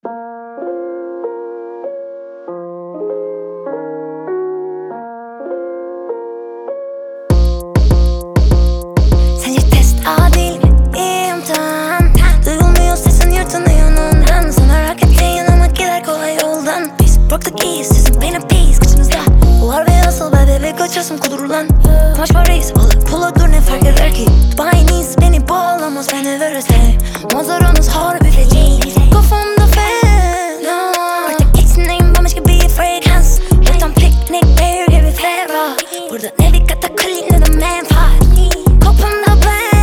Sence test adil mi? İmtihan duyulmuyor, sesin yırtınıyor ondan. Sana raketleyin ama gider kolay yoldan. Biz broke the keys, sizin benim peace kıçınızda. Bu harbi asıl be bebek kaçasım kudurulan. Kumaş Paris alıp pula dur ne fark eder ki? Bayiniz beni bağlamaz, beni verirse manzaranız harbi feci. Kafamda fena artık geçsineyim bambaş gibi fragrance. Buradan piknik bear gibi ferah. Burada ne bir katakulli ne de menfaat. Kopumda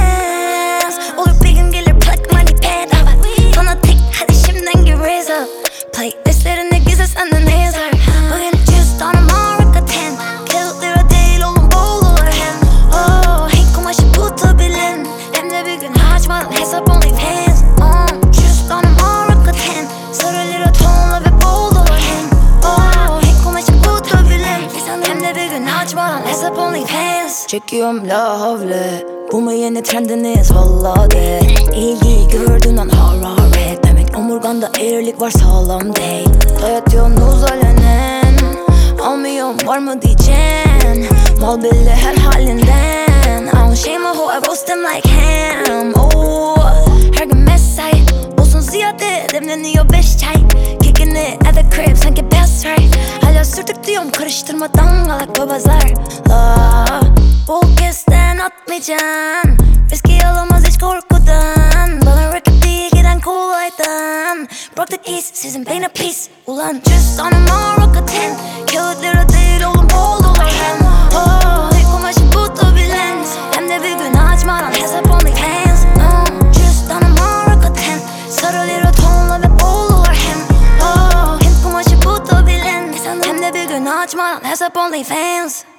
plans olur bir gün gelir plak money bedava. Fanatik hadi şimdiden give raise up. Playlistlerinde gizli sende ne yazar? Bugün cüzdanım harika ten. Kağıt lira değil oğlum bol olur hem. Oh hey kumaşı tutabilen. Hem de bir gün açmadan hesap OnlyFans. Cüzdanım harika ten. Sarı lira tonla ve bol olur hem. Oh hey kumaşı tutabilen. Hem de bir gün açmadan hesap OnlyFans. Çekiyorum la havle, bu mu yeni trendiniz valla de. İlgi gördün an hararet, demek omurganda eğrilik var sağlam değil. Dayatıyorsunuz alenen, almıyorum var mı diyeceksin. Mal belli her halinden. I don't shame who I roast them like ham. Oh, her gün mesai olsun ziyade demleniyor 5 çay. Kicking it at the crib sanki best right. Hala sürdük diyorum karıştırmadan galak babazlarla. Bol kesten atmayacaksın, riski alamaz hiç korkudan. Bana rakip değil giden kolaydan. Broke the keys, sizin beyne pis. Ulan cüzdanım harika ten. Kağıt lira değil oğlum bol olur hem. Oh hey kumaşı tutabilen. Hem de bir gün açmadan hesap OnlyFans. Cüzdanım harika ten. Sarı lira tonla ve bol olur hem. Oh hem kumaşı tutabilen. Hem de bir gün açmadan hesap OnlyFans.